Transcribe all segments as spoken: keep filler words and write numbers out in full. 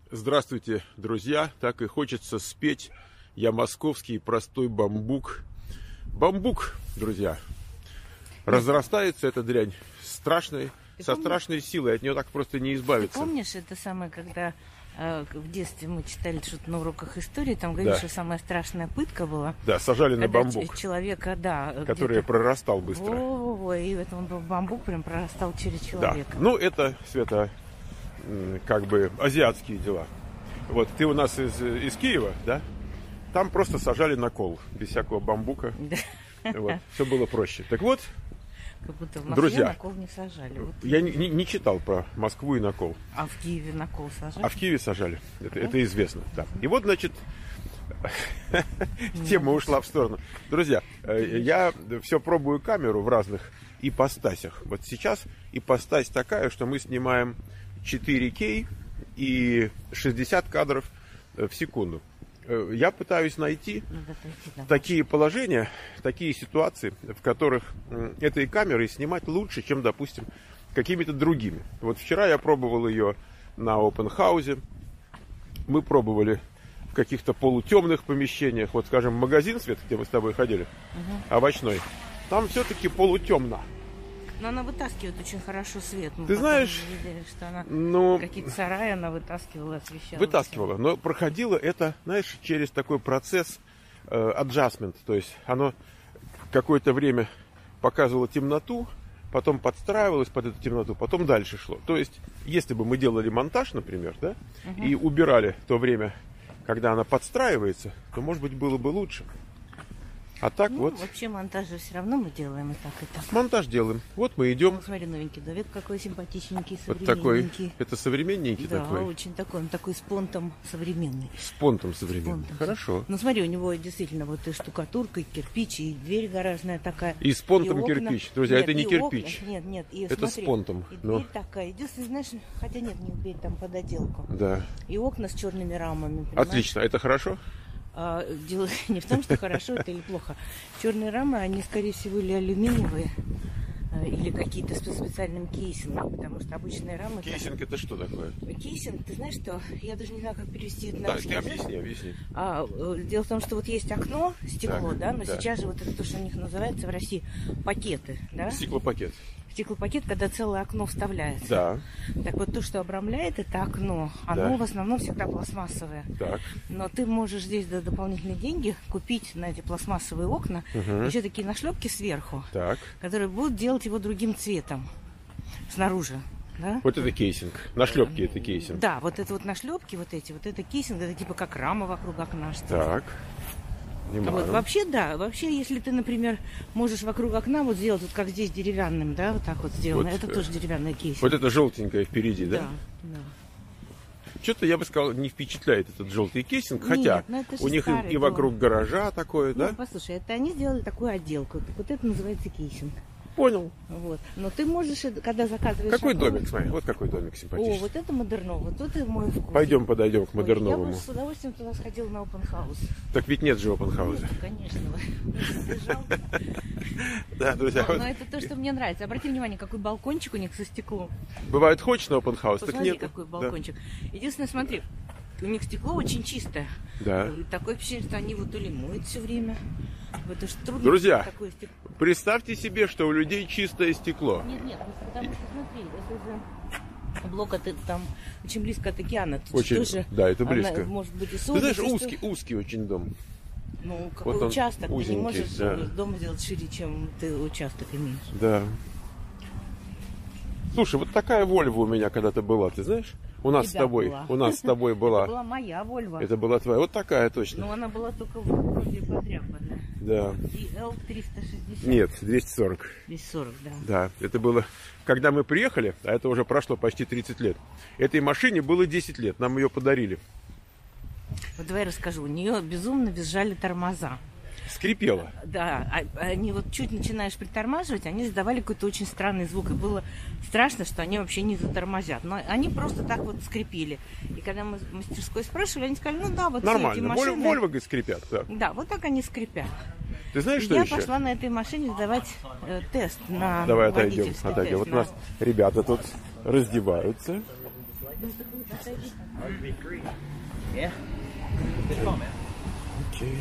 Здравствуйте, друзья! Так и хочется спеть «Я московский простой бамбук». Бамбук, друзья, разрастается эта дрянь страшной, Ты со помнишь? страшной силой, от нее так просто не избавиться. Ты помнишь, это самое, когда э, в детстве мы читали что-то на уроках истории, там говорили, да. что самая страшная пытка была. Да, сажали на бамбук. Человека, да. Который прорастал быстро. Во-во-во, и этот бамбук прям прорастал через человека. Да. Ну, это, Света, как бы азиатские дела. Вот, ты у нас из, из Киева, да? Там просто сажали на кол, без всякого бамбука. Вот, все было проще. Так вот, как будто в Москве друзья, на кол не сажали. Вот. Я не, не читал про Москву и на кол. А в Киеве на кол сажали? А в Киеве сажали. Это, да? это известно. Да. И вот, значит, тема ушла в сторону. Друзья, я все пробую камеру в разных ипостасях. Вот сейчас ипостась такая, что мы снимаем четыре кей и шестьдесят кадров в секунду. Я пытаюсь найти такие положения, такие ситуации, в которых этой камерой снимать лучше, чем, допустим, какими-то другими. Вот вчера я пробовал ее на open house. Мы пробовали в каких-то полутемных помещениях. Вот, скажем, магазин, Свет, где мы с тобой ходили, угу. овощной. Там все-таки полутемно. Но она вытаскивает очень хорошо свет. Мы Ты знаешь, видели, что она ну, какие-то сараи она вытаскивала, освещала. Вытаскивала, но проходило это, знаешь, через такой процесс э, adjustment. То есть оно какое-то время показывало темноту, потом подстраивалось под эту темноту, потом дальше шло. То есть, если бы мы делали монтаж, например, да, угу. и убирали то время, когда она подстраивается, то, может быть, было бы лучше. А так ну, вот. Вообще монтаж же все равно мы делаем и так, и так. Монтаж делаем. Вот мы идем. Ну, смотри, новенький Давид какой симпатичненький, вот такой. Это современненький да, такой? Да, очень такой. Он такой с понтом современный. С понтом современный. С понтом. Хорошо. Ну смотри, у него действительно вот и штукатурка, и кирпич, и дверь гаражная такая. И с понтом и кирпич. Друзья, нет, это не кирпич. Окна. Нет, нет. И, это смотри, с понтом. И но... дверь такая. Единственное, знаешь, хотя нет, не дверь, там под отделку. Да. И окна с черными рамами. Понимаешь? Отлично. Это хорошо? А, дело не в том, что хорошо это или плохо. Черные рамы, они, скорее всего, или алюминиевые, или какие-то с специальным кейсингом, потому что обычные рамы... Кейсинг это что такое? Кейсинг, ты знаешь что? Я даже не знаю, как перевести это на да, русский ты язык. объясни, объясни. А, дело в том, что вот есть окно, стекло, так, да, но да. сейчас же вот это то, что у них называется в России пакеты, да? Стеклопакет. Стеклопакет, когда целое окно вставляется. Да. Так вот, то, что обрамляет это окно, оно да. в основном всегда пластмассовое. Так. Но ты можешь здесь за дополнительные деньги купить на эти пластмассовые окна угу. еще такие нашлепки сверху, так. которые будут делать его другим цветом снаружи. Да? Вот это кейсинг. Нашлепки это кейсинг. Да, вот это вот нашлепки, вот эти, вот это кейсинг, это типа как рама вокруг окна. Что так. Вот, вообще, да. Вообще, если ты, например, можешь вокруг окна вот сделать, вот как здесь деревянным, да, вот так вот сделано, вот, это тоже деревянная кейсинг. Вот это желтенькое впереди, да? Да, да. Что-то, я бы сказал, не впечатляет этот желтый кейсинг, хотя Нет, у них и, и вокруг гаража такое, ну, да? Послушай, это они сделали такую отделку, так вот это называется кейсинг. Понял. Вот. Но ты можешь, когда заказываешь... Какой окно... домик, смотри, вот какой домик симпатичный. О, вот это модерново, вот тут и мой вкус. Пойдем подойдем к модерновому. Ой, я бы с удовольствием туда сходила на open house. Так ведь нет же open house. Конечно. Да, друзья. Но это то, что мне нравится. Обрати внимание, какой балкончик у них со стеклом. Бывает, хочешь на open house, так нет. какой балкончик. Единственное, смотри, у них стекло очень чистое. Да. Такое впечатление, что они вот то ли моют все время. Это ж трудно. Друзья, такое стекло. Представьте себе, что у людей чистое стекло. Нет, нет, потому что смотри, это же блок от, там очень близко от океана. Тут очень, тоже, да, это близко. Она, может быть, и Ты знаешь, что... узкий, узкий очень дом. Ну, какой вот участок, ты не можешь да. дом сделать шире, чем ты участок имеешь. Да. Слушай, вот такая Вольва у меня когда-то была, ты знаешь? У нас с тобой, была. у нас с тобой была. Это была моя Вольва. Это была твоя, вот такая точно. Но она была только вроде подряпанная. Да. И эл триста шестьдесят. Нет, двести сорок. двести сорок, да. Да, это было, когда мы приехали, а это уже прошло почти тридцать лет. Этой машине было десять лет, нам ее подарили. Вот давай расскажу, у нее безумно визжали тормоза. Скрипело. Да, они вот чуть начинаешь притормаживать, они издавали какой-то очень странный звук. И было страшно, что они вообще не затормозят. Но они просто так вот скрипели. И когда мы в мастерской спрашивали, они сказали, ну да, вот нормально. все эти машины... Вольво, говорит, скрипят. Да. да, вот так они скрипят. Ты знаешь, что Я еще? пошла на этой машине сдавать э, тест на Давай отойдем. водительский отойдем. тест. Вот на... у нас ребята тут раздеваются. Окей.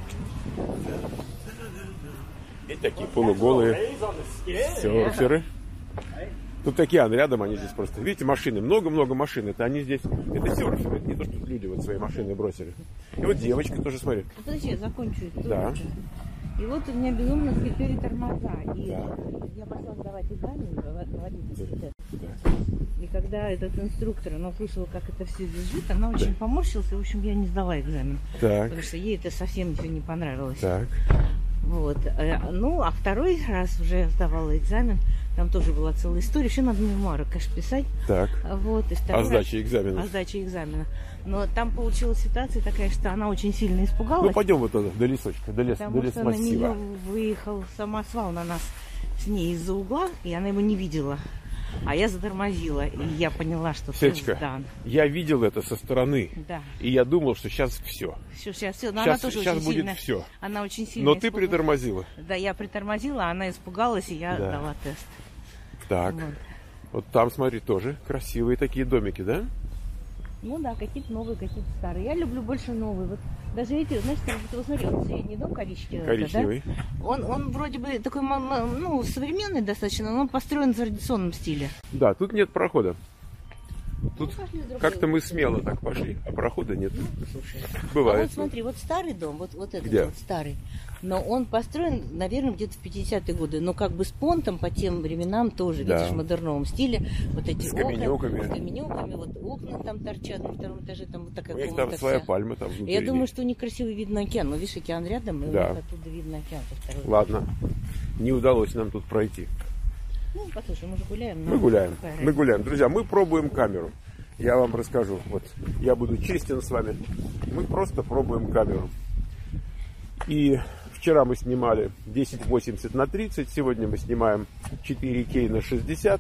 И такие полуголые серферы. Тут океан рядом, они здесь просто... Видите, машины, много-много машин. Это они здесь... Это серферы, это не то, что люди вот свои машины бросили. И вот девочка тоже, смотри. Подожди, я закончу. Да. И вот у меня безумно скрипели тормоза. И Да. я пошла сдавать экзамен, водительский тест. Да. И когда этот инструктор, она услышала, как это все визжит, она очень поморщилась. И, в общем, я не сдала экзамен. Так. Потому что ей это совсем ничего не понравилось. Так. Вот. Ну, а второй раз уже сдавала экзамен. Там тоже была целая история. Еще надо мемуары, конечно, писать. Так. Вот. И О сдаче экзамена. О сдаче экзамена. Но там получилась ситуация такая, что она очень сильно испугалась. Ну, пойдем вот туда, до лесочка, до, лес, потому до что на лесмассива. нее выехал самосвал на нас с ней из-за угла, и она его не видела. А я затормозила, и я поняла, что Светочка, да. я видел это со стороны. Да. И я думал, что сейчас все. Все, сейчас все. Но Сейчас, она тоже сейчас очень будет сильно, все. Она очень сильно Но испугалась. ты притормозила. Да, я притормозила, а она испугалась, и я Да. дала тест. Так. Вот. Вот там, смотри, тоже красивые такие домики, да? Ну да, какие-то новые, какие-то старые. Я люблю больше новые. Вот даже эти, знаешь, вот смотри, вот средний дом коричневый. Коричневый. Это, да? он, он вроде бы такой, ну, современный достаточно, но он построен в традиционном стиле. Да, тут нет прохода. Тут Ну, пошли с другой как-то мы стороны. смело так пошли, а прохода нет. Слушай, Бывает. а вот смотри, вот старый дом, вот, вот этот Где? вот старый, но он построен, наверное, где-то в пятидесятые годы, но как бы с понтом по тем временам тоже, Да. видишь, в модерновом стиле. Вот эти С окна, каменюками. с каменюками, вот окна там торчат на втором этаже, там вот такая У них комната там своя вся. пальма там внутри. Я думаю, что у них красивый вид на океан. Ну, видишь, океан рядом, и Да. у них оттуда видно океан. со второй стороны. Ладно, не удалось нам тут пройти. Ну, послушай, мы же гуляем. Мы ну, гуляем, какая мы разница. гуляем. Друзья, мы пробуем камеру. Я вам расскажу. Вот, я буду честен с вами. Мы просто пробуем камеру. И вчера мы снимали десять восемьдесят на тридцать, сегодня мы снимаем четыре кей на шестьдесят.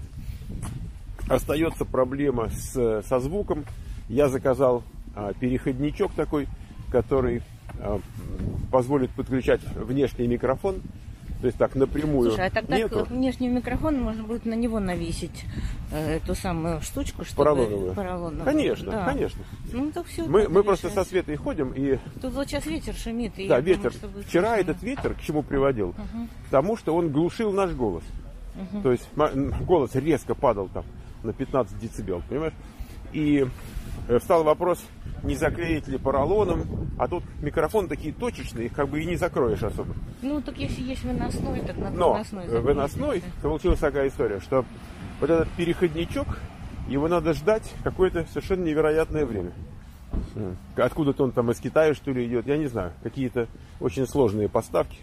Остается проблема с, со звуком. Я заказал а, переходничок такой, который а, позволит подключать внешний микрофон. То есть так напрямую. Слушай, а тогда нету. к внешний микрофон можно будет на него навесить э, эту самую штучку, чтобы... Поролоновую. поролоновую. Конечно, Да. конечно. Ну, так все. Мы, мы просто со Светой ходим и... Тут вот сейчас ветер шумит. И Да, я ветер. думаю, что будет Вчера слышно. этот ветер к чему приводил? Мгм. К тому, что он глушил наш голос. Мгм. То есть м- голос резко падал там на пятнадцать децибел, понимаешь? И э, встал вопрос, не заклеить ли поролоном, а тут микрофон такие точечные, их как бы и не закроешь особо. Ну, так если есть выносной, так надо Но выносной. э, закрыть. выносной, получилась такая история, что вот этот переходничок, его надо ждать какое-то совершенно невероятное время. М. Откуда-то он там из Китая, что ли, идет, я не знаю. Какие-то очень сложные поставки.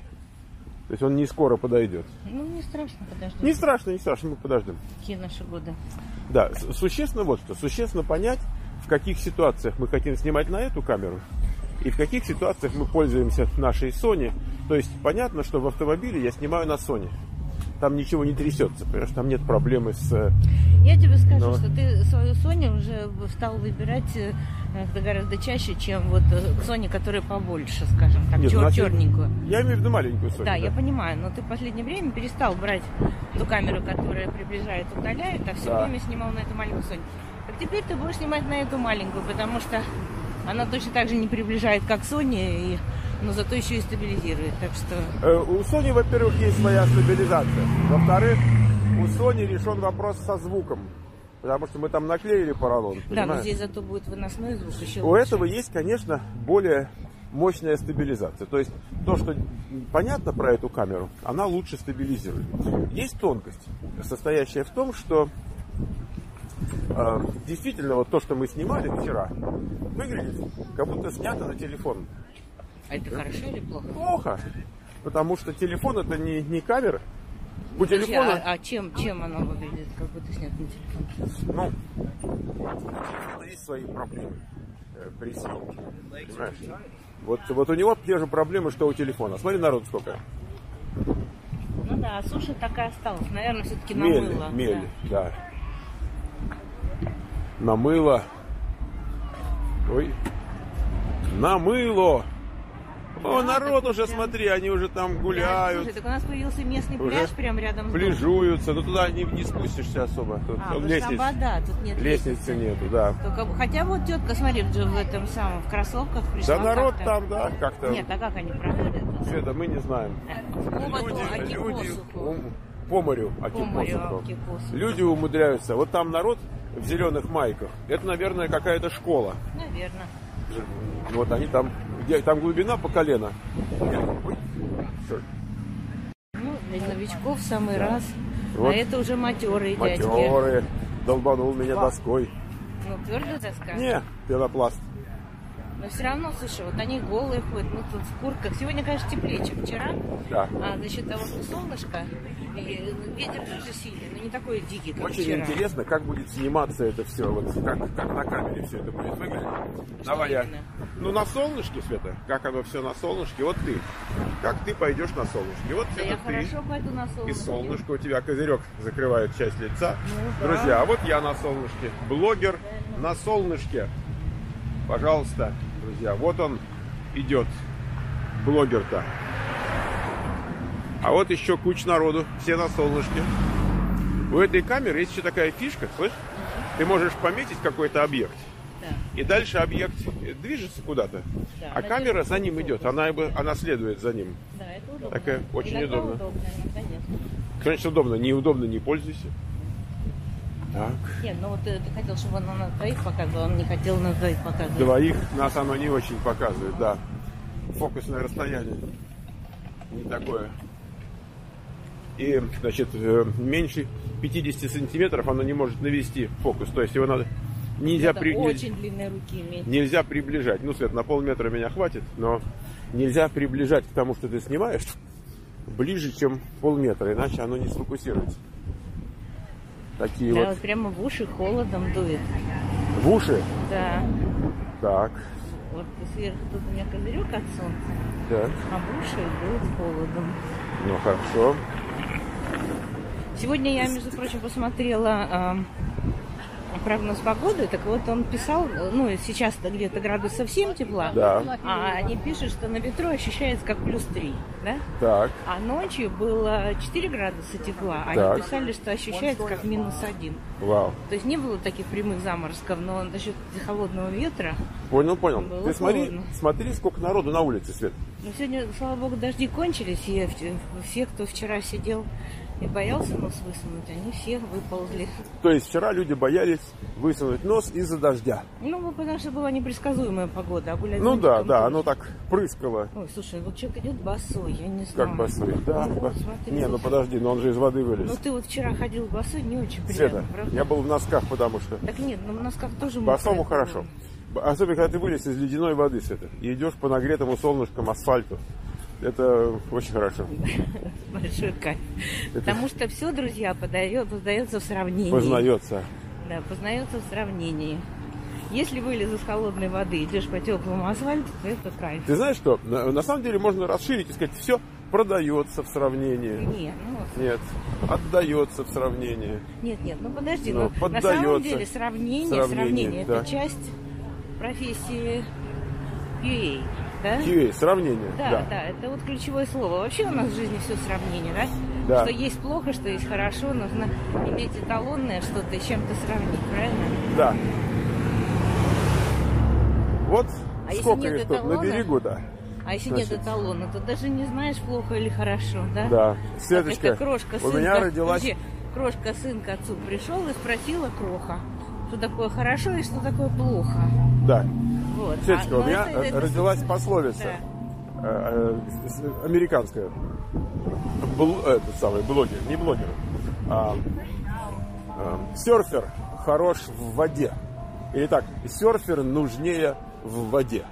То есть он не скоро подойдет. Ну, не страшно, подожди. Не страшно, не страшно, мы подождем. Какие наши годы. Да, с- существенно вот что. Существенно понять, в каких ситуациях мы хотим снимать на эту камеру и в каких ситуациях мы пользуемся нашей Sony. То есть понятно, что в автомобиле я снимаю на Sony. Там ничего не трясется, понимаешь, там нет проблемы с... э, Я тебе скажу, Но- что ты свою Sony уже стал выбирать э, гораздо чаще, чем вот э, Sony, которая побольше, скажем так, Нет, чер- у нас- черненькую. Я имею в виду маленькую Sony. Да, я понимаю, но ты в последнее время перестал брать ту камеру, которая приближает, удаляет, а все Да. время снимал на эту маленькую Sony. Так теперь ты будешь снимать на эту маленькую, потому что она точно так же не приближает, как Sony, и, но зато еще и стабилизирует. Так что Э, У Sony, во-первых, есть своя стабилизация. Во-вторых, у Sony решен вопрос со звуком. Потому что мы там наклеили поролон, да, но понимаешь? здесь зато будет выносной звук еще У лучше. этого есть, конечно, более мощная стабилизация. То есть то, что понятно про эту камеру, она лучше стабилизирует. Есть тонкость, состоящая в том, что э, действительно вот то, что мы снимали вчера, выглядит как будто снято на телефон. А это хорошо или плохо? Плохо, потому что телефон это не, не камера. У Подожди, телефона... а, а чем, чем оно выглядит, как будто снят на телефон? Ну, у телефона есть свои проблемы э, при съемке, понимаешь? Вот, вот у него те же проблемы, что у телефона. Смотри, народ сколько. Ну да, а суши такая осталась. Наверное, все-таки Мели, намыло. мели, да. Намыло. Ой. Намыло. О, Да, народ так уже, прям- смотри, они уже там гуляют, Слушай, так у нас появился местный Уже пляж прямо рядом с домом. пляжуются, но туда не, не спустишься особо. Тут А, потому что лестниц- там вода, тут нет лестницы нету, да. Только, хотя вот тетка, смотри, в в этом самом, в кроссовках пришла. Да народ как-то. там, да, как-то. Нет, а как они проходят? Света, мы не знаем. Оба Люди, аки люди посуху. ум- по морю, аки По морю, посуху. аки посуху. Люди умудряются. Вот там народ в зеленых майках. Это, наверное, какая-то школа. Наверное. Вот они там, где там глубина по колено. Ой, черт. Ну, для новичков в самый раз. Вот. А это уже матерые дядьки. Матеры. Долбанул меня доской. Ну, твердая доска. Не, пенопласт. Но все равно, слушай, вот они голые ходят, ну тут в куртках. Сегодня, конечно, теплее, чем вчера. Да. А за счет того, что солнышко, и ветер тоже сильный, но не такой дикий, как Очень вчера. интересно, как будет сниматься это все, вот как, как на камере все это будет выглядеть. Давай я. именно? Ну на солнышке, Света, как оно все на солнышке, вот ты. Как ты пойдешь на солнышке. Вот Да это я ты. хорошо пойду на солнышко. И солнышко у тебя козырек закрывает часть лица. Ну, да. Друзья, а вот я на солнышке. Блогер на солнышке. Пожалуйста, друзья, вот он идет. Блогер-то. А вот еще куча народу. Все на солнышке. У этой камеры есть еще такая фишка, слышь? Ты можешь пометить какой-то объект. Да. И дальше объект движется куда-то. Да, А она камера делает за ним удобно. идет. Она, бы- она следует за ним. Да, это удобно. Такая очень Иногда удобно. удобно, иногда нет. Конечно, удобно. Неудобно, не пользуйся. Так. Нет, ну вот ты, ты хотел, чтобы он на двоих показывал, он не хотел на двоих показывать. Двоих нас оно не очень показывает, да. Фокусное расстояние не такое. И, значит, э, меньше пятидесяти сантиметров оно не может навести фокус. То есть его надо нельзя, Надо при- очень длинные руки иметь. нельзя приближать. Ну, Свет, на полметра меня хватит, но нельзя приближать к тому, что ты снимаешь, ближе, чем полметра, иначе оно не сфокусируется. Такие Да, вот вот прямо в уши холодом дует. в уши. Да. Так, Вот сверху тут у меня козырек от солнца, так. а в уши дует холодом. Ну, хорошо. Сегодня я, между прочим, посмотрела э, прогноз погоды. Так вот, он писал, ну, сейчас где-то градусов семь тепла. Да. А они пишут, что на ветру ощущается как плюс три, да? Так. А ночью было четыре градуса тепла. Они Так. писали, что ощущается как минус один. Вау. То есть не было таких прямых заморозков, но за счет холодного ветра. Понял, понял. Было Ты смотри, холодно. смотри, сколько народу на улице, Свет. Но сегодня, слава богу, дожди кончились, и в- все, кто вчера сидел и боялся нос высунуть, они все выползли. То есть вчера люди боялись высунуть нос из-за дождя. Ну, потому что была непредсказуемая погода, а гулять Ну зонтиком да, да, тоже. оно так прыскало, Ой, слушай, вот человек идет босой, я не знаю. как босой. Да, Ну, ба- вот, смотри, Не, ну слушай. подожди, но он же из воды Ну вылез. ты вот вчера ходил босой, не очень приятно, Света, правда? я был в носках, потому что Так нет, ну в носках тоже босому мокрая хорошо. была. Б- Особенно, когда ты вылез из ледяной воды, Света, и идешь по нагретому солнышком асфальту. Это очень хорошо. Большой кайф. Потому что все, друзья, подает, познается в сравнении. Познается. Да, познается в сравнении. Если вылез из холодной воды, идешь по теплому асфальту, то это кайф. Ты знаешь что? На, на самом деле можно расширить и сказать, все продается в сравнении. Нет, ну, Нет, отдается в сравнении. нет, нет, ну подожди, Ну, ну, на поддается. самом деле сравнение, Сравнение, сравнение, да. это часть профессии кью эй, да? кью эй, сравнение. Да, Да. да, это вот ключевое слово. Вообще у нас в жизни все сравнение, да? Да. Что есть плохо, что есть хорошо, нужно иметь эталонное что-то и с чем-то сравнить, правильно? Да. Вот А если сколько нет их тут на эталона? берегу, да. А если Значит. нет эталона, то даже не знаешь, плохо или хорошо, да? Да. Как Светочка, это крошка, у сын меня к- родилась... Подожди, крошка сын к отцу пришел и спросила кроха, что такое хорошо и что такое плохо. Да. Вот. Светочка, А, у но меня это- это- родилась пословица. Да. э, э, с- американская. Бл, этот самый блогер, не блогер, а, а, серфер хорош в воде. Или так, серфер нужнее в воде.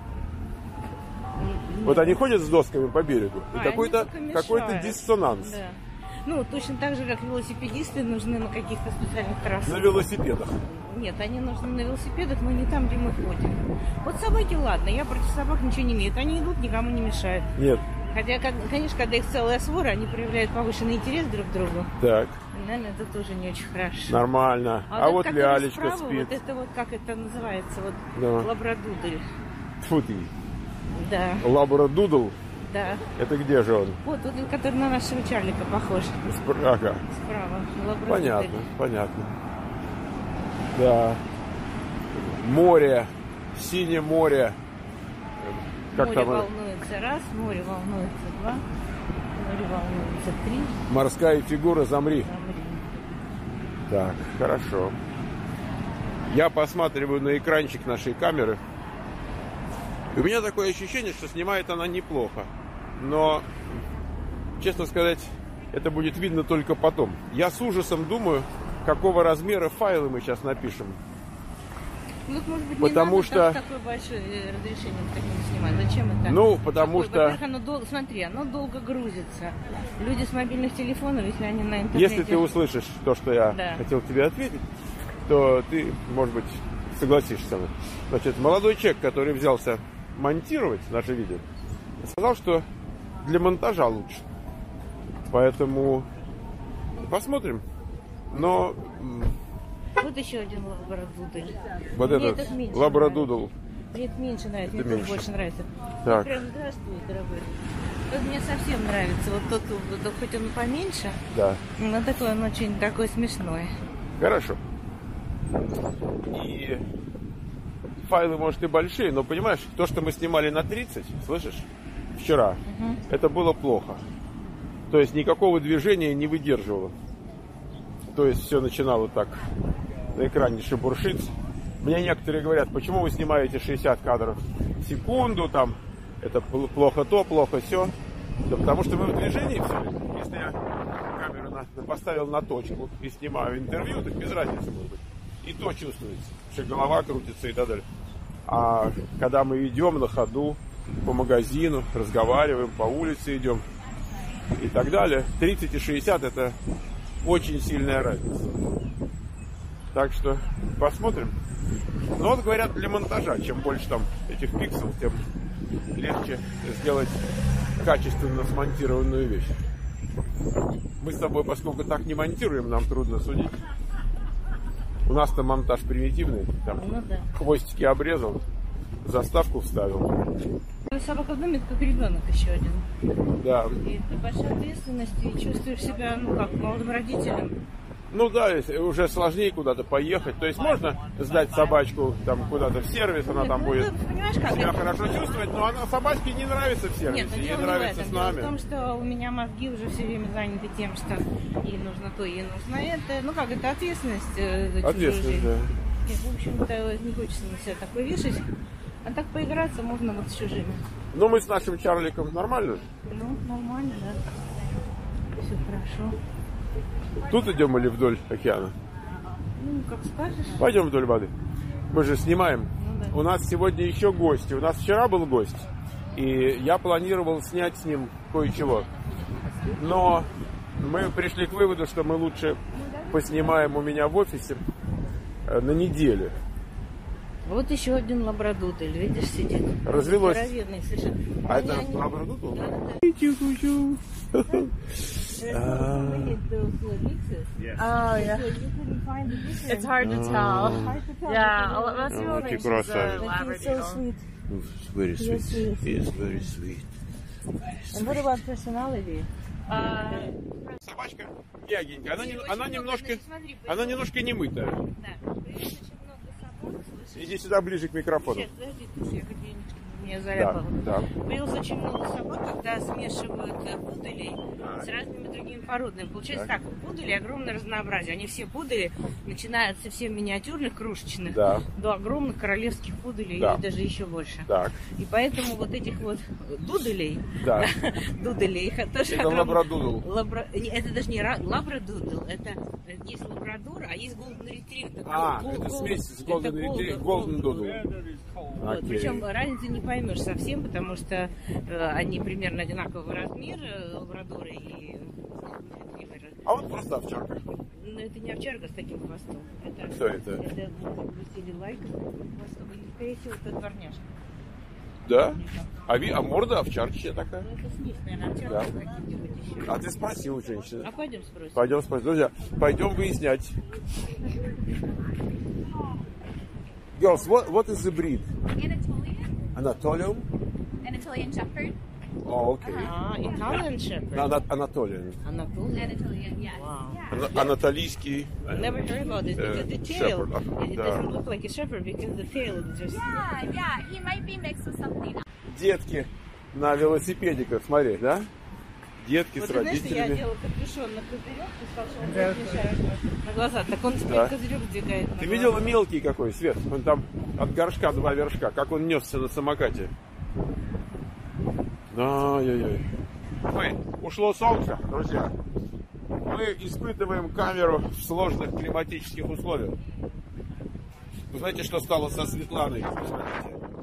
Вот они ходят с досками по берегу, и А, какой-то они только какой-то мешают. диссонанс Да. Ну, точно так же, как велосипедисты нужны на каких-то специальных трассах. на велосипедах. Нет, они нужны на велосипедах, но не там, где мы ходим. Вот собаки, ладно, я против собак ничего не имею. Они идут, никому не мешают. Нет. Хотя, как- конечно, когда их целая свора, они проявляют повышенный интерес друг к другу. Так, Наверное, это тоже не очень хорошо. нормально. А, этот, вот который лялечка справа, спит. Вот это вот, как это называется, вот Да. лабрадудель. Тьфу ты. Да. Лабрадудл. Да. Это где же он? Вот, вот, который на нашего Чарлика похож. Спр... Ага. Справа. Лабрадудл. Понятно, понятно. Да. Море, синее море. Как море там? волнуется раз, море волнуется два, море волнуется три. Морская фигура, замри. Замри. Так, хорошо. Я посматриваю на экранчик нашей камеры. И у меня такое ощущение, что снимает она неплохо. Но, честно сказать, это будет видно только потом. Я с ужасом думаю, какого размера файлы мы сейчас напишем. Ну, может быть, потому не надо что... так, такое большое разрешение таким снимать. Зачем это? Ну, потому Такое, что... Во-первых, оно долго... Смотри, оно долго грузится. Люди с мобильных телефонов, если они на интернете... Если ты услышишь то, что я да. хотел тебе ответить, то ты, может быть, согласишься со мной. Значит, молодой человек, который взялся монтировать наше видео, сказал, что для монтажа лучше. Поэтому посмотрим. Но... Вот еще один лабрадудл. Вот Мне этот меньше лабрадудл. нравится. Мне это меньше нравится, Это мне меньше. тоже больше нравится. Так. Прям здравствуй, дорогой. Вот мне совсем нравится. Вот тот, вот, хоть он поменьше, Да. но такой он очень такой смешной. Хорошо. И файлы, может, и большие, но, понимаешь, то, что мы снимали на тридцать, слышишь, вчера, Угу. это было плохо. То есть никакого движения не выдерживало. То есть все начинало так на экране шебуршиться. Мне некоторые говорят, почему вы снимаете шестьдесят кадров в секунду, там, это плохо то, плохо все. Да потому что мы в движении все время. Если я камеру на, поставил на точку и снимаю интервью, так без разницы может быть. И то чувствуется, что голова крутится и так далее. А когда мы идем на ходу по магазину, разговариваем, по улице идем и так далее, тридцать и шестьдесят это очень сильная разница. Так что посмотрим. Но вот говорят, для монтажа, чем больше там этих пикселов, тем легче сделать качественно смонтированную вещь. Мы с тобой, поскольку так не монтируем, нам трудно судить. У нас-то монтаж примитивный. Там Ну да. хвостики обрезал, заставку вставил. Собака в доме, это как ребенок еще один. Да. И это большая ответственность, и чувствуешь себя, ну как, молодым родителем. Ну да, если уже сложнее куда-то поехать. То есть можно сдать собачку там куда-то в сервис, она там Ну, будет ты понимаешь, как себя это? хорошо чувствовать, но она собачке не нравится в сервисе, Нет, но ей дело не в нравится этом. с Дело нами. в том, что у меня мозги уже все время заняты тем, что ей нужно то, ей нужно это. Ну как, это ответственность э, за чужую Ответственность, жизнь. да. И, в общем-то, не хочется на себя такое вешать. А так поиграться можно вот с чужими. Ну мы с нашим Чарликом нормально. Ну, нормально, да. Все хорошо. Тут идем или вдоль океана? Ну, как скажешь. Пойдем вдоль воды. Мы же снимаем. Ну, да. У нас сегодня еще гости. У нас вчера был гость. И я планировал снять с ним кое-чего. Но мы пришли к выводу, что мы лучше поснимаем у меня в офисе на неделю. Вот еще один лабрадудл, видишь, сидит. Развелось. Здоровенный совершенно. А Они- это они- лабрадудл? Да, да. Oh, yeah. It's hard to tell. Yeah, well, that's the Oh, only okay, thing. She's a красавец. Labrador. Very sweet. sweet. He is very sweet. And what about personality? Uh, Собачка мягенькая. Она, не- Очень она много, немножко, значит, смотри, она немножко не мытая. Да, появилось очень много собак, слышишь? Иди сюда ближе к микрофону. Сейчас, подожди, ты же, я как денежки меня Да, заляпала. да. Появилось очень много собак, когда смешивают э, пуделей с разными другими породами. Получается так, у пуделей огромное разнообразие. Они все пудели, начиная от совсем миниатюрных, крошечных, Да. до огромных королевских пуделей, Да. или даже еще больше. Так, И поэтому вот этих вот дуделей, да. дуделей, их тоже Это огромное- лабрадудл. Лабра- не, Это даже не ра- лабрадудл, это э, есть лабрадор, а есть голден ретривер. А, это смесь с голден ретривер, голден дудл. Вот, причем разницы не поймешь совсем, потому что э, они примерно одинакового размера, лабрадоры и ретриверы. А вот просто овчарка. Но это не овчарка с таким хвостом. Это, Что это? Это Брюссель Лайк с таким хвостом. Или, скорее всего, это дворняжка. Да? А, ви, а морда овчарчья такая. Ну, это смесь, наверное, овчарка Да. с каким-нибудь еще. А ты спроси у женщины. А пойдем спросим. Пойдем спросим. Друзья, пойдем выяснять. Girls, what, what is the breed? Anatolian? Anatolian Shepherd. Oh, okay. Ah, Italian Shepherd. No, not Anatolian. Anatolian. Anatolian, yes. Wow. Yeah. Ana- Анатолийский. Never heard about this because the tail, shepherd. it Да. doesn't look like a shepherd because the tail is just... Yeah, yeah. He might be mixed with something else. Детки на велосипедиках, смотри, да? Детки Вот с ты знаешь, что я родителями. делала капюшон на козырек, ты сказал, что он будет мешать на глаза, так он теперь Да. козырек сдвигает на Ты глаза. видела мелкий какой, Свет? Он там от горшка два вершка, как он несся на самокате. Ай-яй-яй. Ой, ушло солнце, друзья. Мы испытываем камеру в сложных климатических условиях. Вы знаете, что стало со Светланой? Посмотрите.